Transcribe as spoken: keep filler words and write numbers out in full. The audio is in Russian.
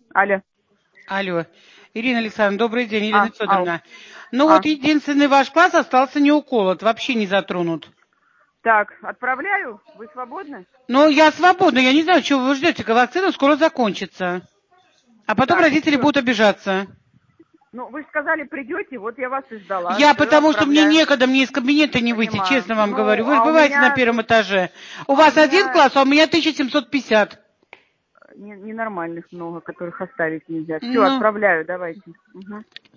Алло. Алло. Ирина Александровна, добрый день, Елена А, Федоровна. ау. Ну А. вот единственный ваш класс остался не уколот, вообще не затронут. Так, отправляю? Вы свободны? Ну, я свободна, я не знаю, чего вы ждете, вакцина скоро закончится. А потом Так, родители всё. будут обижаться. Ну, вы же сказали, придете, вот я вас и ждала. Я Всё, потому что мне отправляю. некогда, мне из кабинета не выйти, Понимаю. честно вам говорю. Ну, Вы же а у бываете на меня первом тут... этаже. У А у вас один меня класс, а у меня тысяча семьсот пятьдесят. не- ненормальных много, которых оставить нельзя. Все, Ну, отправляю, давайте. Угу.